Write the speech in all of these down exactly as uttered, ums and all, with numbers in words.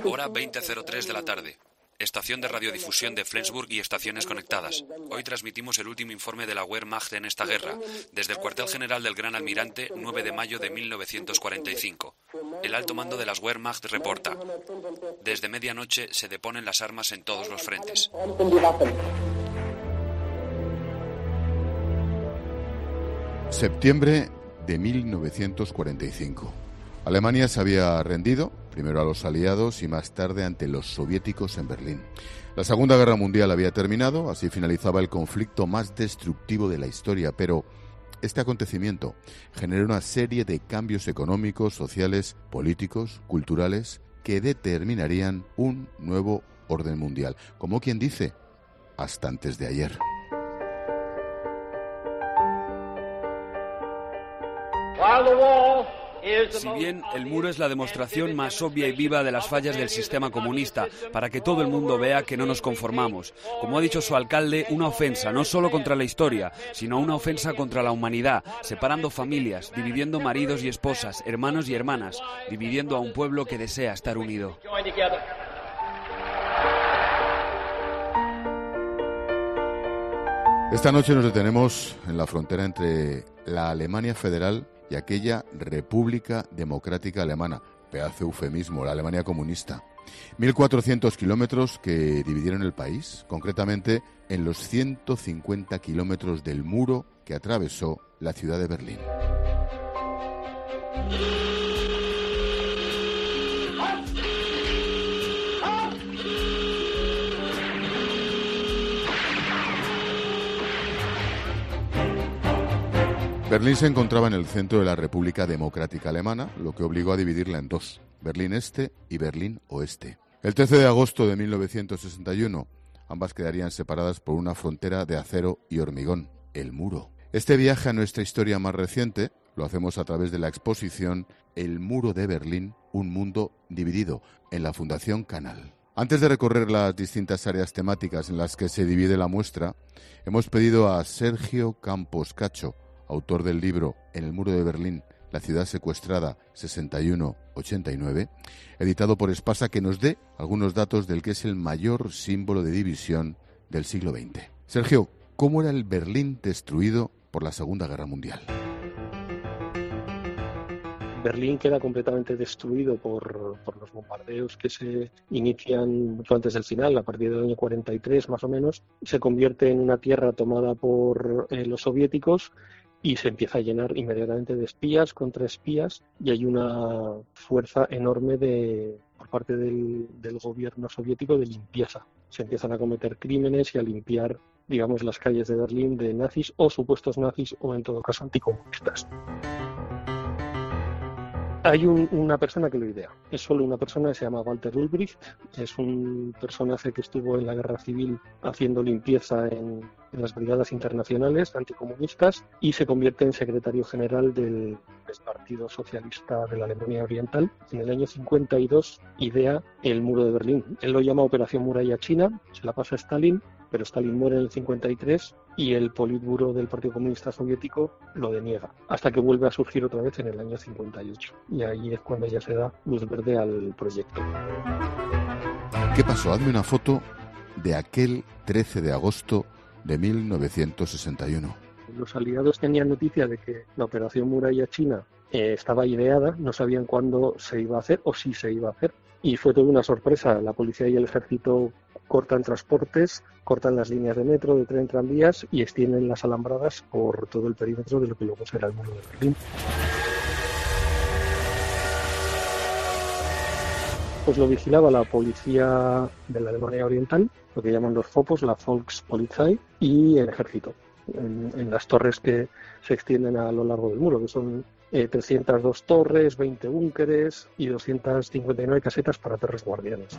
Hora veinte cero tres de la tarde. Estación de radiodifusión de Flensburg y estaciones conectadas. Hoy transmitimos el último informe de la Wehrmacht en esta guerra, desde el cuartel general del Gran Almirante, nueve de mayo de mil novecientos cuarenta y cinco. El alto mando de las Wehrmacht reporta: desde medianoche se deponen las armas en todos los frentes. Septiembre de mil novecientos cuarenta y cinco. Alemania se había rendido, primero a los aliados y más tarde ante los soviéticos en Berlín. La Segunda Guerra Mundial había terminado, así finalizaba el conflicto más destructivo de la historia, pero este acontecimiento generó una serie de cambios económicos, sociales, políticos, culturales, que determinarían un nuevo orden mundial. Como quien dice, hasta antes de ayer. Si bien el muro es la demostración más obvia y viva de las fallas del sistema comunista, para que todo el mundo vea que no nos conformamos. Como ha dicho su alcalde, una ofensa no solo contra la historia, sino una ofensa contra la humanidad, separando familias, dividiendo maridos y esposas, hermanos y hermanas, dividiendo a un pueblo que desea estar unido. Esta noche nos detenemos en la frontera entre la Alemania federal y aquella República Democrática Alemana, pedazo eufemismo, la Alemania comunista. mil cuatrocientos kilómetros que dividieron el país, concretamente en los ciento cincuenta kilómetros del muro que atravesó la ciudad de Berlín. Berlín se encontraba en el centro de la República Democrática Alemana, lo que obligó a dividirla en dos, Berlín Este y Berlín Oeste. El trece de agosto de mil novecientos sesenta y uno, ambas quedarían separadas por una frontera de acero y hormigón, el muro. Este viaje a nuestra historia más reciente lo hacemos a través de la exposición El Muro de Berlín, un mundo dividido, en la Fundación Canal. Antes de recorrer las distintas áreas temáticas en las que se divide la muestra, hemos pedido a Sergio Campos Cacho, autor del libro En el Muro de Berlín, la ciudad secuestrada sesenta y uno ochenta y nueve, editado por Espasa, que nos dé algunos datos del que es el mayor símbolo de división del siglo veinte. Sergio, ¿cómo era el Berlín destruido por la Segunda Guerra Mundial? Berlín queda completamente destruido por, por los bombardeos que se inician mucho antes del final, a partir del año cuarenta y tres más o menos. Se convierte en una tierra tomada por eh, los soviéticos y se empieza a llenar inmediatamente de espías contra espías, y hay una fuerza enorme de, por parte del, del gobierno soviético de limpieza. Se empiezan a cometer crímenes y a limpiar, digamos, las calles de Berlín de nazis o supuestos nazis o, en todo caso, anticomunistas. Hay un, una persona que lo idea. Es solo una persona que se llama Walter Ulbricht. Es un personaje que estuvo en la guerra civil haciendo limpieza en, en las brigadas internacionales anticomunistas y se convierte en secretario general del, del Partido Socialista de la Alemania Oriental. En el año cincuenta y dos idea el muro de Berlín. Él lo llama Operación Muralla China, se la pasa a Stalin, pero Stalin muere en el cincuenta y tres y el Politburo del Partido Comunista Soviético lo deniega, hasta que vuelve a surgir otra vez en el año cincuenta y ocho. Y ahí es cuando ya se da luz verde al proyecto. ¿Qué pasó? Hazme una foto de aquel trece de agosto de mil novecientos sesenta y uno. Los aliados tenían noticia de que la Operación Muralla China eh, estaba ideada, no sabían cuándo se iba a hacer o si se iba a hacer. Y fue toda una sorpresa. La policía y el ejército cortan transportes, cortan las líneas de metro, de tren, tranvías y extienden las alambradas por todo el perímetro de lo que luego será el muro de Berlín. Pues lo vigilaba la policía de la Alemania Oriental, lo que llaman los Fopos, la Volkspolizei, y el ejército, en, en las torres que se extienden a lo largo del muro, que son eh, trescientas dos torres, veinte búnkeres y doscientas cincuenta y nueve casetas para perros guardianes.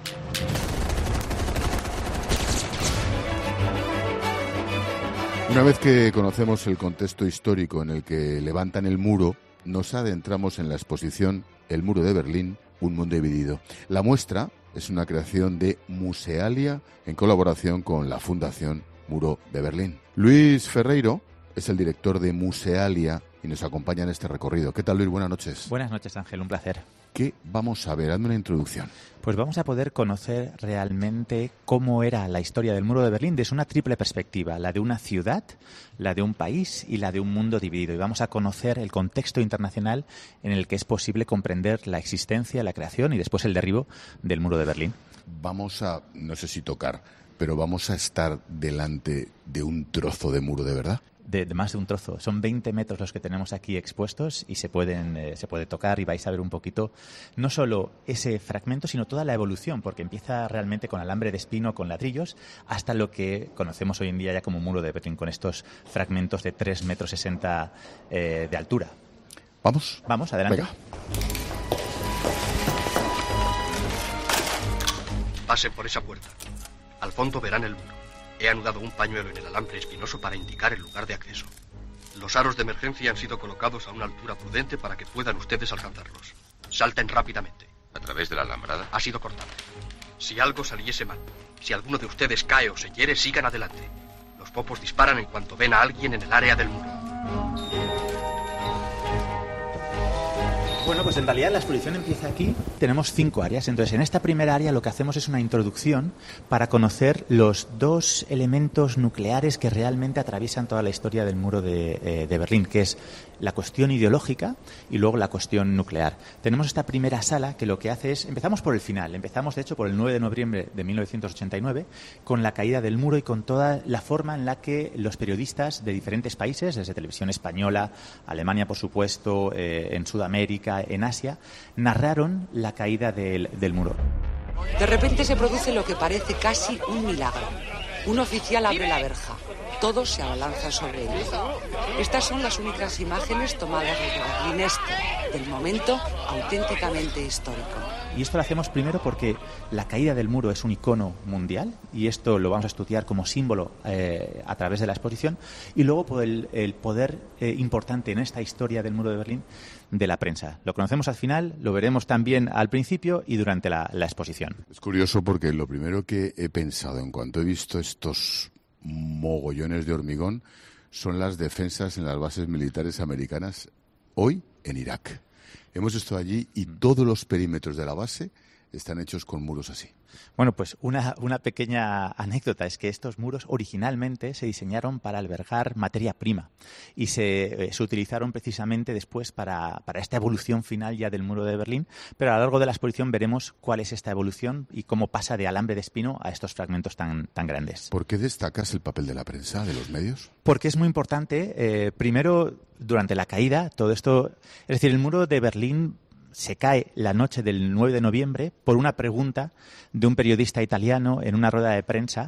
Una vez que conocemos el contexto histórico en el que levantan el muro, nos adentramos en la exposición El Muro de Berlín, un mundo dividido. La muestra es una creación de Musealia en colaboración con la Fundación Muro de Berlín. Luis Ferreiro es el director de Musealia y nos acompaña en este recorrido. ¿Qué tal, Luis? Buenas noches. Buenas noches, Ángel, un placer. ¿Qué vamos a ver? Hazme una introducción. Pues vamos a poder conocer realmente cómo era la historia del muro de Berlín desde una triple perspectiva, la de una ciudad, la de un país y la de un mundo dividido. Y vamos a conocer el contexto internacional en el que es posible comprender la existencia, la creación y después el derribo del muro de Berlín. Vamos a, no sé si tocar, pero vamos a estar delante de un trozo de muro de verdad. De, de más de un trozo. Son veinte metros los que tenemos aquí expuestos y se pueden eh, se puede tocar y vais a ver un poquito no solo ese fragmento, sino toda la evolución, porque empieza realmente con alambre de espino, con ladrillos, hasta lo que conocemos hoy en día ya como muro de Berlín, con estos fragmentos de tres metros sesenta eh, de altura. ¿Vamos? Vamos, adelante. Venga. Pasen por esa puerta. Al fondo verán el muro. He anudado un pañuelo en el alambre espinoso para indicar el lugar de acceso. Los aros de emergencia han sido colocados a una altura prudente para que puedan ustedes alcanzarlos. Salten rápidamente. ¿A través de la alambrada? Ha sido cortada. Si algo saliese mal, si alguno de ustedes cae o se hiere, sigan adelante. Los popos disparan en cuanto ven a alguien en el área del muro. Bueno, pues en realidad la exposición empieza aquí. Tenemos cinco áreas. Entonces, en esta primera área lo que hacemos es una introducción para conocer los dos elementos nucleares que realmente atraviesan toda la historia del muro de, eh, de Berlín, que es la cuestión ideológica y luego la cuestión nuclear. Tenemos esta primera sala que lo que hace es... Empezamos por el final. Empezamos, de hecho, por el nueve de noviembre de mil novecientos ochenta y nueve, con la caída del muro y con toda la forma en la que los periodistas de diferentes países, desde Televisión Española, Alemania, por supuesto, eh, en Sudamérica, en Asia, narraron la caída del, del muro. De repente se produce lo que parece casi un milagro. Un oficial abre la verja. Todos se abalanzan sobre él. Estas son las únicas imágenes tomadas desde Berlín Este, del momento auténticamente histórico. Y esto lo hacemos primero porque la caída del muro es un icono mundial y esto lo vamos a estudiar como símbolo eh, a través de la exposición, y luego por el, el poder eh, importante en esta historia del muro de Berlín de la prensa. Lo conocemos al final, lo veremos también al principio y durante la, la exposición. Es curioso porque lo primero que he pensado en cuanto he visto estos mogollones de hormigón son las defensas en las bases militares americanas hoy en Irak. Hemos estado allí y todos los perímetros de la base están hechos con muros así. Bueno, pues una, una pequeña anécdota es que estos muros originalmente se diseñaron para albergar materia prima y se, eh, se utilizaron precisamente después para, para esta evolución final ya del muro de Berlín, pero a lo largo de la exposición veremos cuál es esta evolución y cómo pasa de alambre de espino a estos fragmentos tan, tan grandes. ¿Por qué destacas el papel de la prensa, de los medios? Porque es muy importante. Eh, primero, durante la caída, todo esto... Es decir, el muro de Berlín se cae la noche del nueve de noviembre por una pregunta de un periodista italiano en una rueda de prensa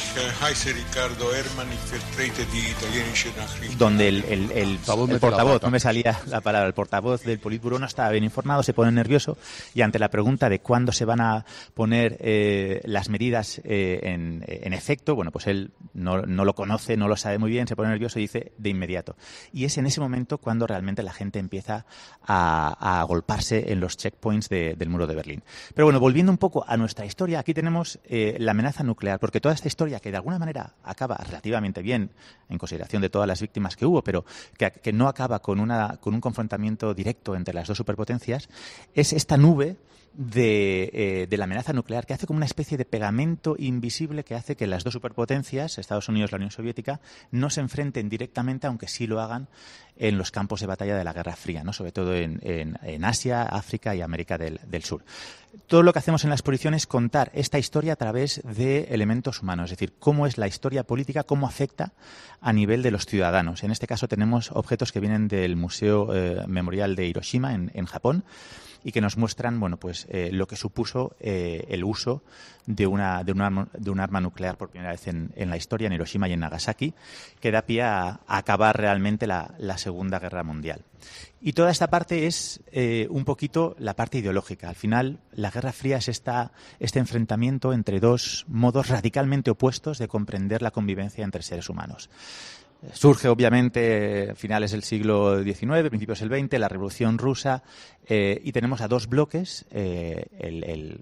donde el, el, el, el portavoz, no me salía la palabra, el portavoz del Politburo no estaba bien informado, se pone nervioso y ante la pregunta de cuándo se van a poner eh, las medidas eh, en, en efecto, bueno, pues él no, no lo conoce, no lo sabe muy bien, se pone nervioso y dice de inmediato. Y es en ese momento cuando realmente la gente empieza a, a agolparse en los checkpoints de, del muro de Berlín. Pero bueno, volviendo un poco a nuestra historia, aquí tenemos eh, la amenaza nuclear, porque toda esta historia, que de alguna manera acaba relativamente bien, en consideración de todas las víctimas que hubo, pero que, que no acaba con, una, con un confrontamiento directo entre las dos superpotencias, es esta nube de, eh, de la amenaza nuclear, que hace como una especie de pegamento invisible que hace que las dos superpotencias, Estados Unidos y la Unión Soviética, no se enfrenten directamente, aunque sí lo hagan en los campos de batalla de la Guerra Fría, ¿no? Sobre todo en, en, en Asia, África y América del, del Sur. Todo lo que hacemos en la exposición es contar esta historia a través de elementos humanos, es decir, cómo es la historia política, cómo afecta a nivel de los ciudadanos. En este caso tenemos objetos que vienen del Museo eh, Memorial de Hiroshima en, en Japón, y que nos muestran, bueno, pues eh, lo que supuso eh, el uso de una de un arma, de un arma nuclear por primera vez en, en la historia, en Hiroshima y en Nagasaki, que da pie a, a acabar realmente la, la Segunda Guerra Mundial. Y toda esta parte es eh, un poquito la parte ideológica. Al final, la Guerra Fría es esta, este enfrentamiento entre dos modos radicalmente opuestos de comprender la convivencia entre seres humanos. Surge, obviamente, a finales del siglo diecinueve, principios del veinte, la Revolución Rusa, eh, y tenemos a dos bloques, eh, el, el,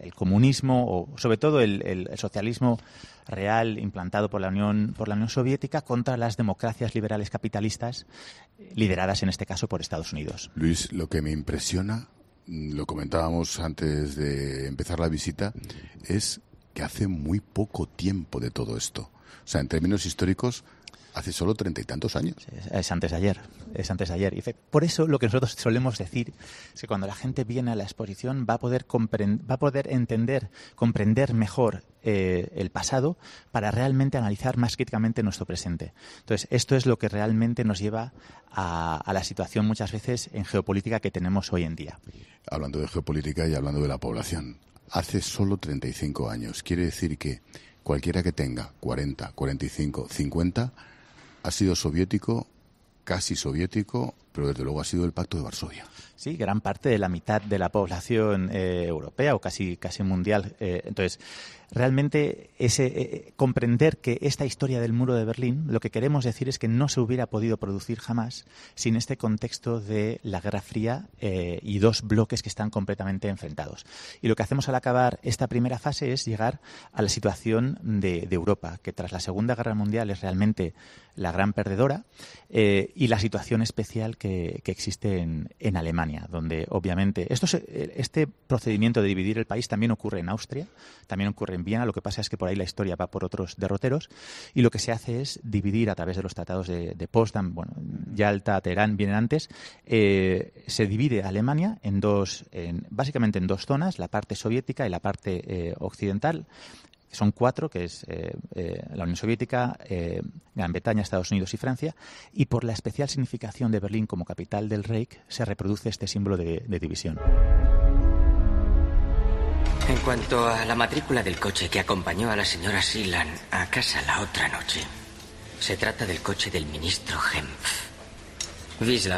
el comunismo o sobre todo el, el, el socialismo real implantado por la Unión por la Unión Soviética contra las democracias liberales capitalistas lideradas en este caso por Estados Unidos. Luis, lo que me impresiona, lo comentábamos antes de empezar la visita, es que hace muy poco tiempo de todo esto. O sea, en términos históricos, hace solo treinta y tantos años. Es, es antes de ayer, es antes de ayer. Y por eso lo que nosotros solemos decir es que cuando la gente viene a la exposición va a poder, comprend- va a poder entender, comprender mejor eh, el pasado para realmente analizar más críticamente nuestro presente. Entonces, esto es lo que realmente nos lleva a, a la situación muchas veces en geopolítica que tenemos hoy en día. Hablando de geopolítica y hablando de la población, hace solo treinta y cinco años. Quiere decir que cualquiera que tenga cuarenta, cuarenta y cinco, cincuenta... ha sido soviético, casi soviético, pero desde luego ha sido el Pacto de Varsovia. Sí, gran parte de la mitad de la población eh, europea o casi casi mundial. Eh, entonces, realmente ese eh, comprender que esta historia del muro de Berlín, lo que queremos decir es que no se hubiera podido producir jamás sin este contexto de la Guerra Fría eh, y dos bloques que están completamente enfrentados. Y lo que hacemos al acabar esta primera fase es llegar a la situación de, de Europa, que tras la Segunda Guerra Mundial es realmente la gran perdedora, eh, y la situación especial que, que existe en, en Alemania, donde obviamente esto se, este procedimiento de dividir el país también ocurre en Austria, también ocurre en Viena. Lo que pasa es que por ahí la historia va por otros derroteros y lo que se hace es dividir a través de los tratados de, de Potsdam, bueno, Yalta, Teherán vienen antes, eh, se divide Alemania en dos, en, básicamente en dos zonas, la parte soviética y la parte eh, occidental. Son cuatro, que es eh, eh, la Unión Soviética, eh, Gran Bretaña, Estados Unidos y Francia, y por la especial significación de Berlín como capital del Reich se reproduce este símbolo de, de división. En cuanto a la matrícula del coche que acompañó a la señora Silan a casa la otra noche, se trata del coche del ministro Hempf. Wisla,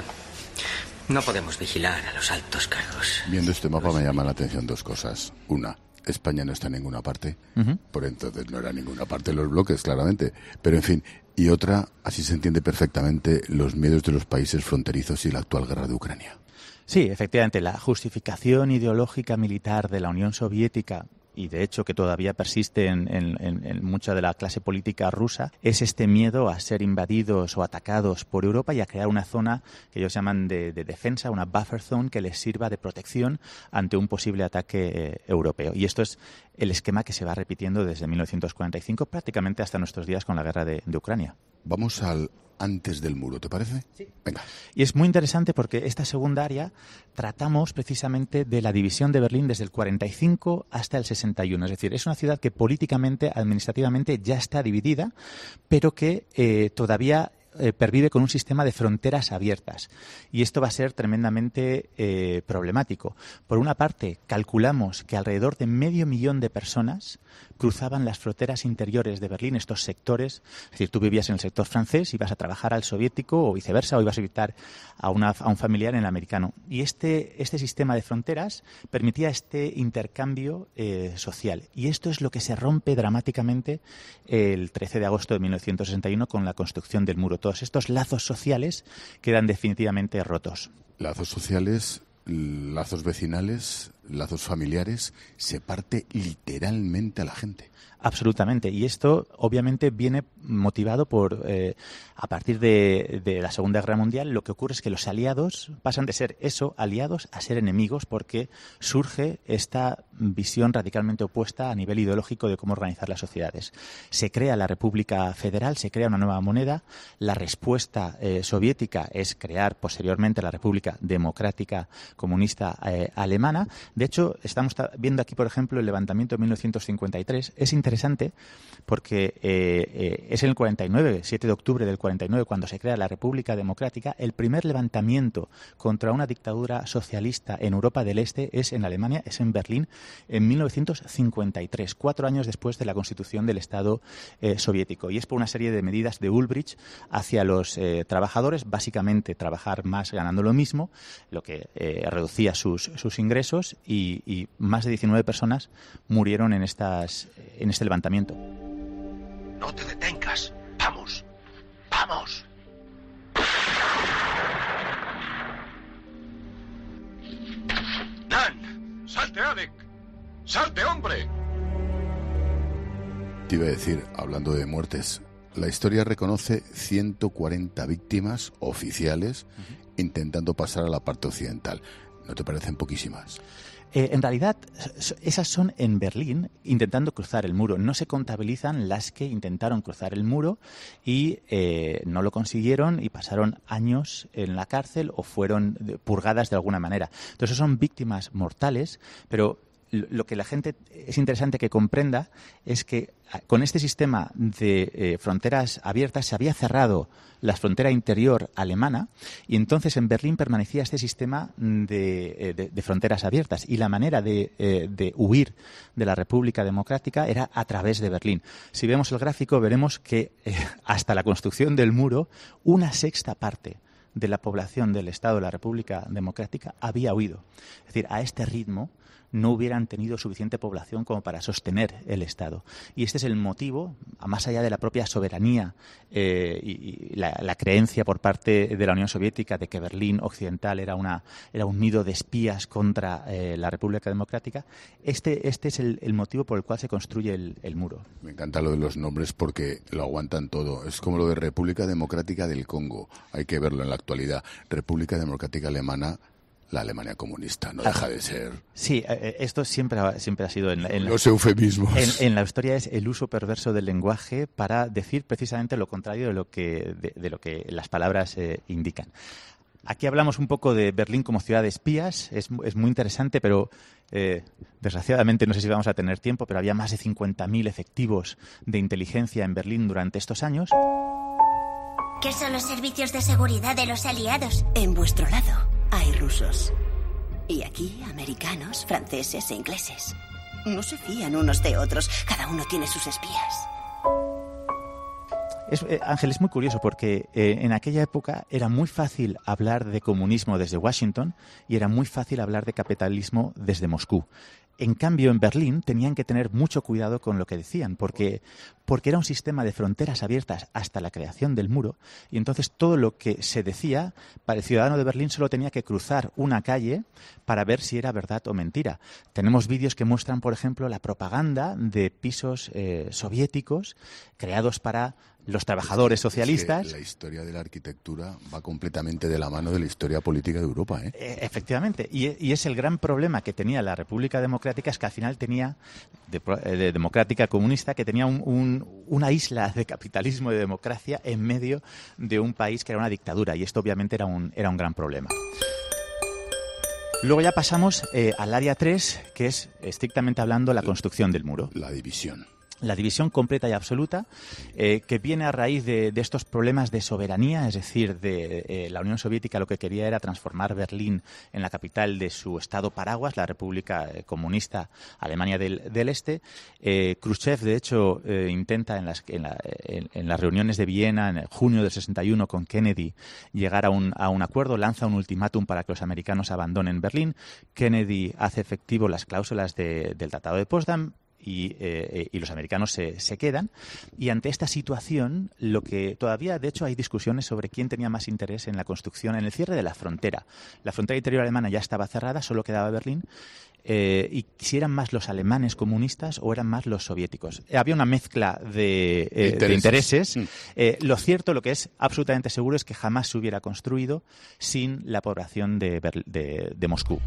no podemos vigilar a los altos cargos. Viendo este mapa me llama la atención dos cosas. Una, España no está en ninguna parte, uh-huh. por entonces no era ninguna parte de los bloques, claramente. Pero en fin, y otra, así se entiende perfectamente los miedos de los países fronterizos y la actual guerra de Ucrania. Sí, efectivamente, la justificación ideológica militar de la Unión Soviética, y de hecho que todavía persiste en, en, en mucha de la clase política rusa, es este miedo a ser invadidos o atacados por Europa y a crear una zona que ellos llaman de, de defensa, una buffer zone que les sirva de protección ante un posible ataque eh, europeo. Y esto es el esquema que se va repitiendo desde mil novecientos cuarenta y cinco prácticamente hasta nuestros días con la guerra de, de Ucrania. Vamos al antes del muro, ¿te parece? Sí. Venga. Y es muy interesante porque esta segunda área tratamos precisamente de la división de Berlín desde el cuarenta y cinco hasta el sesenta y uno. Es decir, es una ciudad que políticamente, administrativamente ya está dividida, pero que eh, todavía eh, pervive con un sistema de fronteras abiertas. Y esto va a ser tremendamente eh, problemático. Por una parte, calculamos que alrededor de medio millón de personas cruzaban las fronteras interiores de Berlín, estos sectores. Es decir, tú vivías en el sector francés, ibas a trabajar al soviético o viceversa, o ibas a visitar a, una, a un familiar en el americano. Y este, este sistema de fronteras permitía este intercambio eh, social. Y esto es lo que se rompe dramáticamente el trece de agosto de mil novecientos sesenta y uno con la construcción del muro. Todos estos lazos sociales quedan definitivamente rotos. Lazos sociales, lazos vecinales, lazos familiares, se parte literalmente a la gente. Absolutamente. Y esto obviamente viene motivado por, eh, a partir de, de la Segunda Guerra Mundial, lo que ocurre es que los aliados pasan de ser eso, aliados, a ser enemigos, porque surge esta visión radicalmente opuesta a nivel ideológico de cómo organizar las sociedades. Se crea la República Federal, se crea una nueva moneda. La respuesta eh, soviética es crear posteriormente la República Democrática Comunista eh, Alemana. De hecho, estamos viendo aquí, por ejemplo, el levantamiento de mil novecientos cincuenta y tres. Es interesante porque eh, eh, es en el cuarenta y nueve, siete de octubre del cuarenta y nueve, cuando se crea la República Democrática. El primer levantamiento contra una dictadura socialista en Europa del Este es en Alemania, es en Berlín, en mil novecientos cincuenta y tres, cuatro años después de la constitución del Estado eh, soviético. Y es por una serie de medidas de Ulbricht hacia los eh, trabajadores, básicamente trabajar más ganando lo mismo, lo que eh, reducía sus, sus ingresos, y, y más de diecinueve personas murieron en estas en este levantamiento. No te detengas. Vamos. Vamos. Dan, salte, Alec. ¡Salte, hombre! Te iba a decir, hablando de muertes, la historia reconoce ciento cuarenta víctimas oficiales uh-huh. intentando pasar a la parte occidental. ¿No te parecen poquísimas? Eh, en realidad, esas son en Berlín, intentando cruzar el muro. No se contabilizan las que intentaron cruzar el muro y eh, no lo consiguieron y pasaron años en la cárcel o fueron purgadas de alguna manera. Entonces, son víctimas mortales, pero lo que la gente es interesante que comprenda es que con este sistema de eh, fronteras abiertas se había cerrado la frontera interior alemana y entonces en Berlín permanecía este sistema de, de, de fronteras abiertas y la manera de, eh, de huir de la República Democrática era a través de Berlín. Si vemos el gráfico veremos que eh, hasta la construcción del muro una sexta parte de la población del Estado de la República Democrática había huido. Es decir, a este ritmo no hubieran tenido suficiente población como para sostener el Estado. Y este es el motivo, más allá de la propia soberanía eh, y, y la, la creencia por parte de la Unión Soviética de que Berlín Occidental era, una, era un nido de espías contra eh, la República Democrática, este, este es el, el motivo por el cual se construye el, el muro. Me encanta lo de los nombres porque lo aguantan todo. Es como lo de República Democrática del Congo. Hay que verlo en la actualidad. República Democrática Alemana, la Alemania comunista, no deja de ser. Sí, esto siempre ha, siempre ha sido en, la, en los eufemismos. En, en la historia es el uso perverso del lenguaje para decir precisamente lo contrario de lo que, de, de lo que las palabras eh, indican. Aquí hablamos un poco de Berlín como ciudad de espías, es, es muy interesante, pero eh, desgraciadamente no sé si vamos a tener tiempo, pero había más de cincuenta mil efectivos de inteligencia en Berlín durante estos años. ¿Qué son los servicios de seguridad de los aliados? En vuestro lado hay rusos. Y aquí, americanos, franceses e ingleses. No se fían unos de otros. Cada uno tiene sus espías. Es, eh, Ángel, es muy curioso porque eh, en aquella época era muy fácil hablar de comunismo desde Washington y era muy fácil hablar de capitalismo desde Moscú. En cambio, en Berlín tenían que tener mucho cuidado con lo que decían, porque, porque era un sistema de fronteras abiertas hasta la creación del muro, y entonces todo lo que se decía, para el ciudadano de Berlín solo tenía que cruzar una calle para ver si era verdad o mentira. Tenemos vídeos que muestran, por ejemplo, la propaganda de pisos eh, soviéticos creados para los trabajadores socialistas. Es que la historia de la arquitectura va completamente de la mano de la historia política de Europa, ¿eh? Eh, efectivamente, y, y es el gran problema que tenía la República Democrática, es que al final tenía, de, de democrática comunista, que tenía un, un, una isla de capitalismo y de democracia en medio de un país que era una dictadura, y esto obviamente era un, era un gran problema. Luego ya pasamos eh, al área tres, que es, estrictamente hablando, la construcción del muro. La división. La división completa y absoluta, eh, que viene a raíz de, de estos problemas de soberanía, es decir, de eh, la Unión Soviética lo que quería era transformar Berlín en la capital de su estado paraguas, la República eh, Comunista Alemania del, del Este. Eh, Khrushchev, de hecho, eh, intenta en las, en, la, en, en las reuniones de Viena en junio del sesenta y uno con Kennedy llegar a un, a un acuerdo, lanza un ultimátum para que los americanos abandonen Berlín. Kennedy hace efectivo las cláusulas de, del Tratado de Potsdam. Y, eh, y los americanos se, se quedan. Y ante esta situación, lo que todavía, de hecho, hay discusiones sobre quién tenía más interés en la construcción, en el cierre de la frontera. La frontera interior alemana ya estaba cerrada, solo quedaba Berlín. Eh, y si eran más los alemanes comunistas o eran más los soviéticos. Eh, había una mezcla de, eh, intereses. de intereses. Mm. Eh, lo cierto, lo que es absolutamente seguro, es que jamás se hubiera construido sin la población de, de, de Moscú.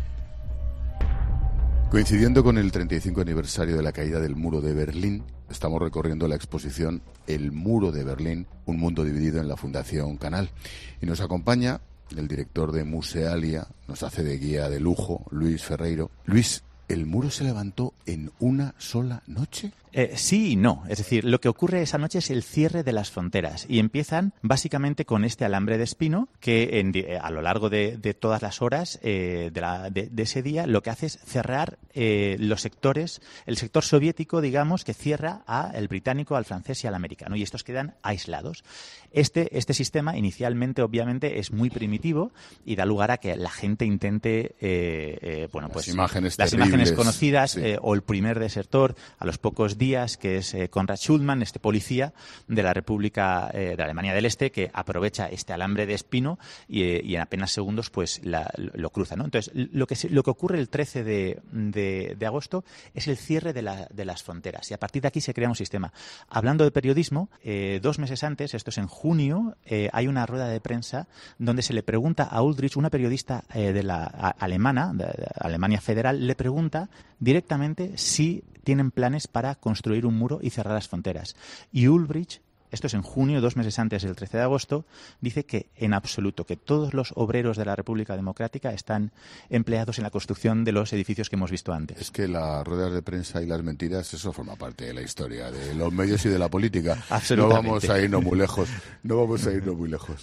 Coincidiendo con el treinta y cinco aniversario de la caída del muro de Berlín, estamos recorriendo la exposición El muro de Berlín, un mundo dividido en la Fundación Canal. Y nos acompaña el director de Musealia, nos hace de guía de lujo, Luis Ferreiro. Luis, ¿el muro se levantó en una sola noche? Eh, sí y no. Es decir, lo que ocurre esa noche es el cierre de las fronteras y empiezan básicamente con este alambre de espino que en, eh, a lo largo de, de todas las horas eh, de, la, de, de ese día lo que hace es cerrar eh, los sectores, el sector soviético, digamos, que cierra al británico, al francés y al americano, y estos quedan aislados. Este, este sistema inicialmente, obviamente, es muy primitivo y da lugar a que la gente intente, eh, eh, bueno, las pues imágenes las terribles, imágenes conocidas, sí. eh, o el primer desertor a los pocos días, que es eh, Konrad Schulman, este policía de la República eh, de Alemania del Este, que aprovecha este alambre de espino y, eh, y en apenas segundos pues la, lo cruza, ¿no? Entonces, lo que, lo que ocurre el trece de, de, de agosto es el cierre de, la, de las fronteras, y a partir de aquí se crea un sistema. Hablando de periodismo, eh, dos meses antes, esto es en junio, eh, hay una rueda de prensa donde se le pregunta a Ulbricht, una periodista eh, de la a, alemana, de, de Alemania Federal, le pregunta directamente si tienen planes para construir un muro y cerrar las fronteras. Y Ulbricht, esto es en junio, dos meses antes del trece de agosto, dice que en absoluto, que todos los obreros de la República Democrática están empleados en la construcción de los edificios que hemos visto antes. Es que las ruedas de prensa y las mentiras, eso forma parte de la historia, de los medios y de la política. Absolutamente. No vamos a irnos muy lejos, no vamos a irnos muy lejos.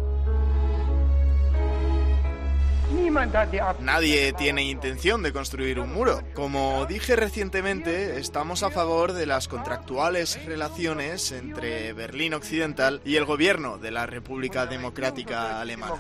Nadie tiene intención de construir un muro. Como dije recientemente, estamos a favor de las contractuales relaciones entre Berlín Occidental y el gobierno de la República Democrática Alemana.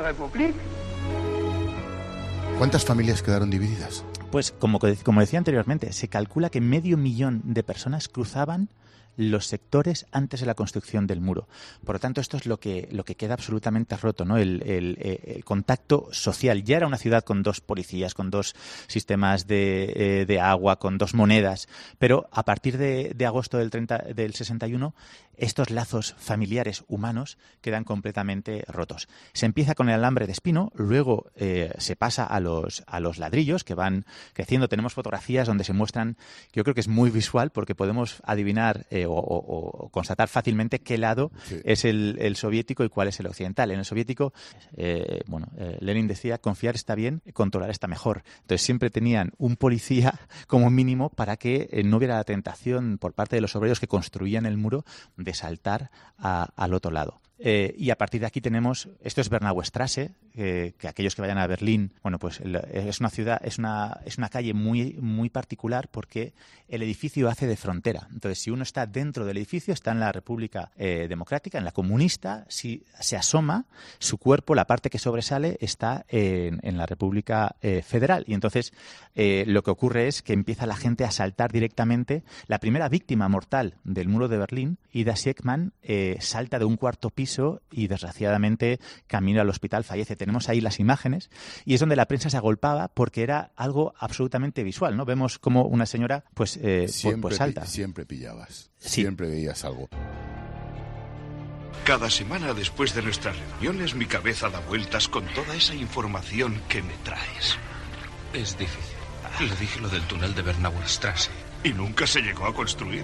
¿Cuántas familias quedaron divididas? Pues como, como decía anteriormente, se calcula que medio millón de personas cruzaban los sectores antes de la construcción del muro. Por lo tanto, esto es lo que lo que queda absolutamente roto, ¿no? El, el, el contacto social. Ya era una ciudad con dos policías, con dos sistemas de, eh, de agua, con dos monedas, pero a partir de, de agosto del, treinta, del sesenta y uno, estos lazos familiares humanos quedan completamente rotos. Se empieza con el alambre de espino, luego eh, se pasa a los, a los ladrillos que van creciendo. Tenemos fotografías donde se muestran, que yo creo que es muy visual, porque podemos adivinar eh, o, o, o constatar fácilmente qué lado sí. es el, el soviético y cuál es el occidental. En el soviético, eh, bueno, eh, Lenin decía, confiar está bien, controlar está mejor. Entonces siempre tenían un policía como mínimo para que eh, no hubiera la tentación por parte de los obreros que construían el muro de saltar a, al otro lado. Eh, y a partir de aquí tenemos, esto es Bernauer Straße, eh, que aquellos que vayan a Berlín, bueno, pues es una ciudad, es una, es una calle muy, muy particular porque el edificio hace de frontera. Entonces, si uno está dentro del edificio, está en la República eh, Democrática, en la comunista. Si se asoma, su cuerpo, la parte que sobresale, está en, en la República eh, Federal. Y entonces eh, lo que ocurre es que empieza la gente a saltar directamente. La primera víctima mortal del muro de Berlín, Ida Schickmann, eh, salta de un cuarto piso y desgraciadamente camino al hospital, fallece. Tenemos ahí las imágenes y es donde la prensa se agolpaba porque era algo absolutamente visual, ¿no? Vemos como una señora pues, eh, siempre, pues salta. Siempre pillabas, sí. Siempre veías algo. Cada semana después de nuestras reuniones mi cabeza da vueltas con toda esa información que me traes. Es difícil. Le dije lo del túnel de Bernauer Straße. ¿Y nunca se llegó a construir?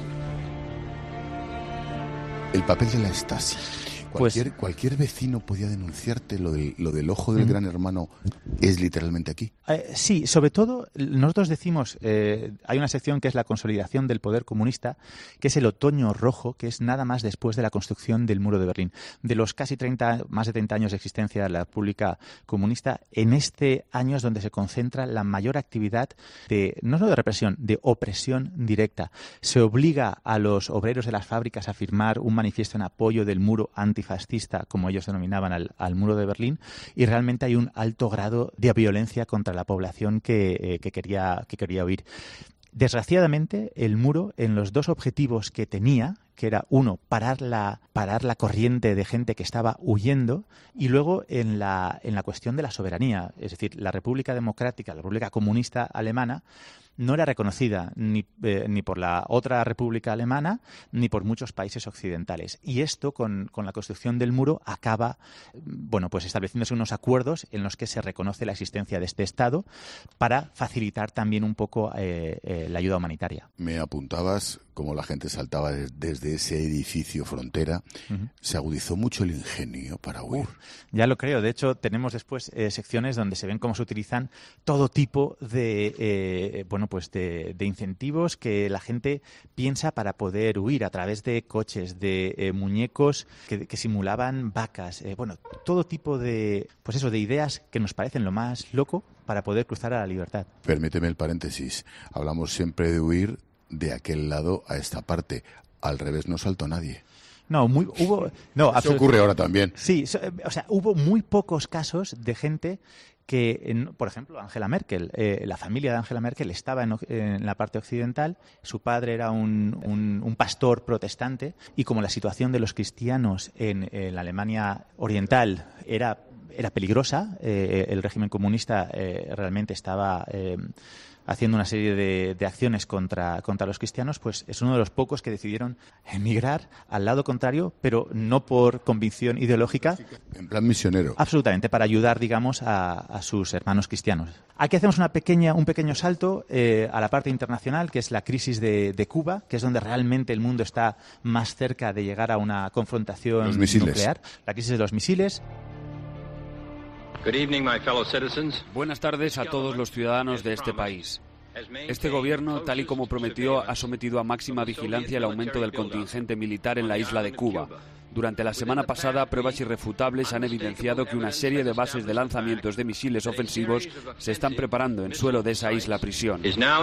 El papel de la Stasi. Cualquier, pues, cualquier vecino podía denunciarte lo del, lo del ojo del uh-huh. gran hermano. ¿Es literalmente aquí? Eh, sí, sobre todo nosotros decimos, eh, hay una sección que es la consolidación del poder comunista, que es el otoño rojo, que es nada más después de la construcción del muro de Berlín. De los casi treinta, más de treinta años de existencia de la República Comunista, en este año es donde se concentra la mayor actividad de, no solo de represión, de opresión directa. Se obliga a los obreros de las fábricas a firmar un manifiesto en apoyo del muro anti fascista, como ellos denominaban al, al muro de Berlín, y realmente hay un alto grado de violencia contra la población que, eh, que, quería, que quería huir. Desgraciadamente, el muro, en los dos objetivos que tenía, que era, uno, parar la, parar la corriente de gente que estaba huyendo, y luego en la, en la cuestión de la soberanía, es decir, la República Democrática, la República Comunista Alemana, no era reconocida ni, eh, ni por la otra república alemana ni por muchos países occidentales. Y esto, con, con la construcción del muro, acaba bueno, pues estableciéndose unos acuerdos en los que se reconoce la existencia de este Estado para facilitar también un poco eh, eh, la ayuda humanitaria. Me apuntabas cómo la gente saltaba de, desde ese edificio frontera. Uh-huh. Se agudizó mucho el ingenio para huir. Uf, ya lo creo. De hecho, tenemos después eh, secciones donde se ven cómo se utilizan todo tipo de eh, bueno pues de, de incentivos que la gente piensa para poder huir a través de coches, de eh, muñecos que, que simulaban vacas, eh, bueno, todo tipo de pues eso de ideas que nos parecen lo más loco para poder cruzar a la libertad. Permíteme el paréntesis. Hablamos siempre de huir de aquel lado a esta parte. Al revés no saltó nadie. No, muy, hubo... No, Eso ocurre ahora también. Sí, o sea, hubo muy pocos casos de gente que, por ejemplo, Angela Merkel, eh, la familia de Angela Merkel estaba en, en la parte occidental, su padre era un, un, un pastor protestante y como la situación de los cristianos en, en la Alemania oriental era, era peligrosa, eh, el régimen comunista eh, realmente estaba... Eh, haciendo una serie de, de acciones contra, contra los cristianos, pues es uno de los pocos que decidieron emigrar al lado contrario, pero no por convicción ideológica. En plan misionero. Absolutamente, para ayudar, digamos, a, a sus hermanos cristianos. Aquí hacemos una pequeña, un pequeño salto eh, a la parte internacional, que es la crisis de, de Cuba, que es donde realmente el mundo está más cerca de llegar a una confrontación los misiles. nuclear. La crisis de los misiles. Good evening, my fellow citizens. Buenas tardes a todos los ciudadanos de este país. Este gobierno, tal y como prometió, ha sometido a máxima vigilancia el aumento del contingente militar en la isla de Cuba. Durante la semana pasada, pruebas irrefutables han evidenciado que una serie de bases de lanzamientos de misiles ofensivos se están preparando en suelo de esa isla prisión.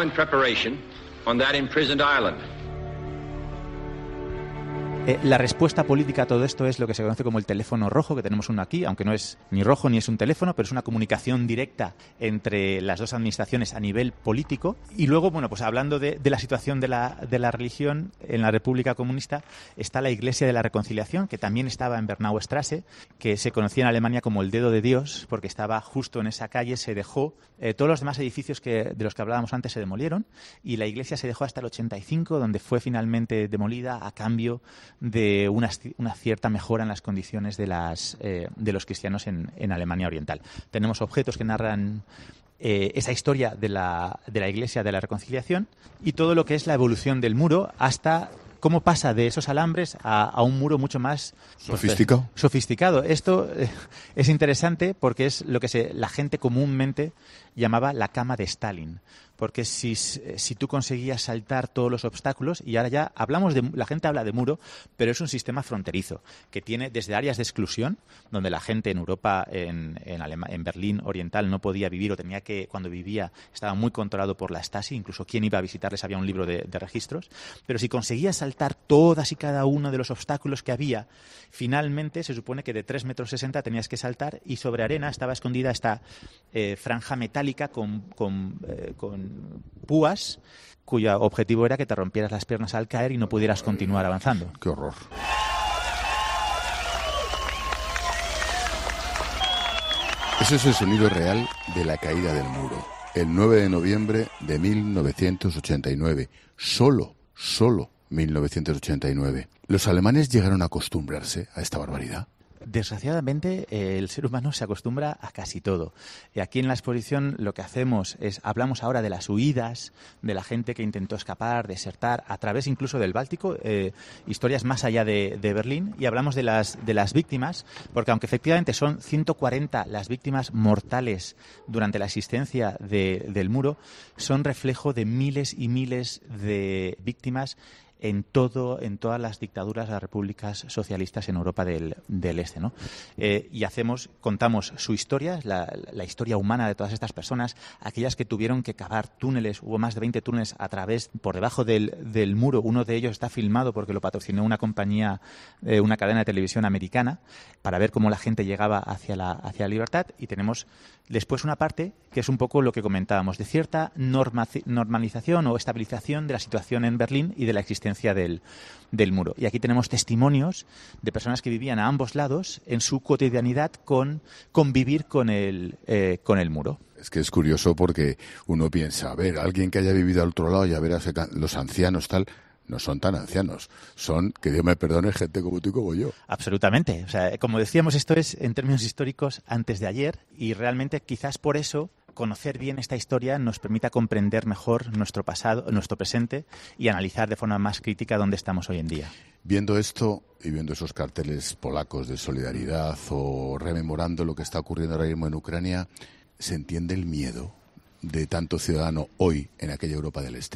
Eh, la respuesta política a todo esto es lo que se conoce como el teléfono rojo, que tenemos uno aquí, aunque no es ni rojo ni es un teléfono, pero es una comunicación directa entre las dos administraciones a nivel político. Y luego, bueno, pues hablando de, de la situación de la, de la religión en la República Comunista, está la Iglesia de la Reconciliación, que también estaba en Bernauer Straße, que se conocía en Alemania como el Dedo de Dios, porque estaba justo en esa calle, se dejó. Eh, todos los demás edificios que, de los que hablábamos antes se demolieron y la iglesia se dejó hasta el ochenta y cinco, donde fue finalmente demolida a cambio de una, una cierta mejora en las condiciones de, las, eh, de los cristianos en, en Alemania Oriental. Tenemos objetos que narran eh, esa historia de la, de la Iglesia de la Reconciliación y todo lo que es la evolución del muro hasta cómo pasa de esos alambres a, a un muro mucho más sofisticado. Pues, sofisticado. Esto eh, es interesante porque es lo que se, la gente comúnmente llamaba la cama de Stalin. Porque si, si tú conseguías saltar todos los obstáculos, y ahora ya hablamos de, la gente habla de muro, pero es un sistema fronterizo que tiene desde áreas de exclusión, donde la gente en Europa, en, en, Alema, en Berlín Oriental, no podía vivir o tenía que, cuando vivía, estaba muy controlado por la Stasi, incluso quien iba a visitarles había un libro de, de registros. Pero si conseguías saltar todas y cada uno de los obstáculos que había, finalmente se supone que de tres metros sesenta tenías que saltar y sobre arena estaba escondida esta eh, franja metálica con, con, eh, con púas cuyo objetivo era que te rompieras las piernas al caer y no pudieras continuar avanzando. ¡Qué horror! Ese es el sonido real de la caída del muro. El nueve de noviembre de mil novecientos ochenta y nueve. Solo, solo mil novecientos ochenta y nueve. ¿Los alemanes llegaron a acostumbrarse a esta barbaridad? Desgraciadamente, eh, el ser humano se acostumbra a casi todo. Y aquí en la exposición lo que hacemos es, hablamos ahora de las huidas, de la gente que intentó escapar, desertar, a través incluso del Báltico, eh, historias más allá de, de Berlín, y hablamos de las, de las víctimas, porque aunque efectivamente son ciento cuarenta las víctimas mortales durante la existencia de, del muro, son reflejo de miles y miles de víctimas en todo, en todas las dictaduras, las repúblicas socialistas en Europa del, del Este, ¿no? Eh, y hacemos, contamos su historia, la, la historia humana de todas estas personas, aquellas que tuvieron que cavar túneles, hubo más de veinte túneles a través, por debajo del, del muro. Uno de ellos está filmado porque lo patrocinó una compañía, eh, una cadena de televisión americana, para ver cómo la gente llegaba hacia la, hacia la libertad. Y tenemos después una parte que es un poco lo que comentábamos, de cierta norma, normalización o estabilización de la situación en Berlín y de la existencia Del, del muro. Y aquí tenemos testimonios de personas que vivían a ambos lados en su cotidianidad con convivir con el, eh, con el muro. Es que es curioso porque uno piensa, a ver, alguien que haya vivido al otro lado y a ver a los ancianos tal, no son tan ancianos, son, que Dios me perdone, gente como tú y como yo. Absolutamente. O sea, como decíamos, esto es en términos históricos antes de ayer y realmente quizás por eso conocer bien esta historia nos permita comprender mejor nuestro pasado, nuestro presente y analizar de forma más crítica dónde estamos hoy en día. Viendo esto y viendo esos carteles polacos de solidaridad o rememorando lo que está ocurriendo ahora mismo en Ucrania, ¿se entiende el miedo de tanto ciudadano hoy en aquella Europa del Este?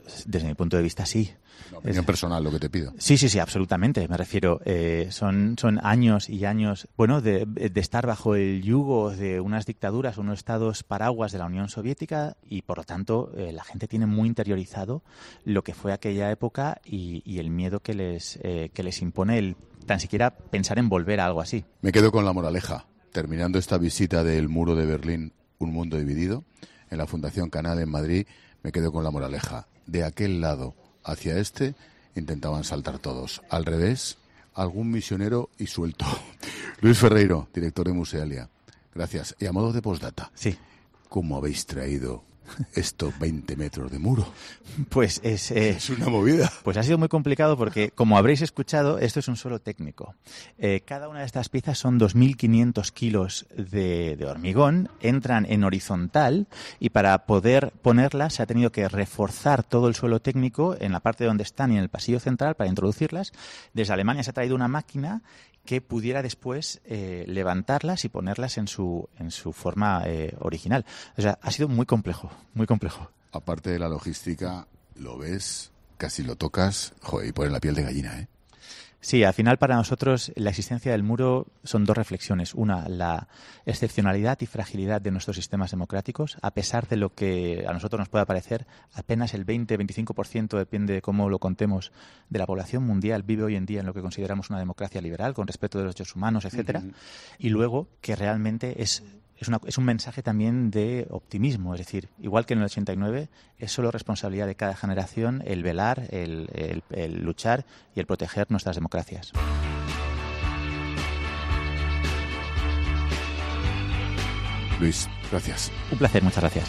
Desde mi punto de vista, sí. Una opinión es, personal, lo que te pido. Sí, sí, sí, absolutamente. Me refiero, eh, son, son años y años, bueno, de, de estar bajo el yugo de unas dictaduras, unos estados paraguas de la Unión Soviética y, por lo tanto, eh, la gente tiene muy interiorizado lo que fue aquella época y, y el miedo que les, eh, que les impone el tan siquiera pensar en volver a algo así. Me quedo con la moraleja. Terminando esta visita del muro de Berlín, Un mundo dividido, en la Fundación Canal en Madrid, me quedo con la moraleja. De aquel lado hacia este intentaban saltar todos. Al revés, algún misionero y suelto. Luis Ferreiro, director de Musealia. Gracias. Y a modo de postdata. Sí. ¿Cómo habéis traído estos veinte metros de muro? Pues es... Eh, es una movida. Pues ha sido muy complicado porque, como habréis escuchado, esto es un suelo técnico. Eh, cada una de estas piezas son dos mil quinientos kilos de, de hormigón, entran en horizontal y para poder ponerlas se ha tenido que reforzar todo el suelo técnico en la parte donde están y en el pasillo central para introducirlas. Desde Alemania se ha traído una máquina que pudiera después eh, levantarlas y ponerlas en su en su forma eh, original. O sea, ha sido muy complejo, muy complejo. Aparte de la logística, lo ves, casi lo tocas, joder, y pone la piel de gallina, ¿eh? Sí, al final para nosotros la existencia del muro son dos reflexiones. Una, la excepcionalidad y fragilidad de nuestros sistemas democráticos. A pesar de lo que a nosotros nos pueda parecer, apenas el veinte a veinticinco por ciento, depende de cómo lo contemos, de la población mundial vive hoy en día en lo que consideramos una democracia liberal, con respeto de los derechos humanos, etcétera. Uh-huh. Y luego que realmente es... Es, una, es un mensaje también de optimismo, es decir, igual que en el ochenta y nueve, es solo responsabilidad de cada generación el velar, el, el, el luchar y el proteger nuestras democracias. Luis, gracias. Un placer, muchas gracias.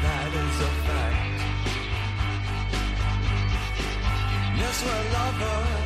Yes, we're lovers.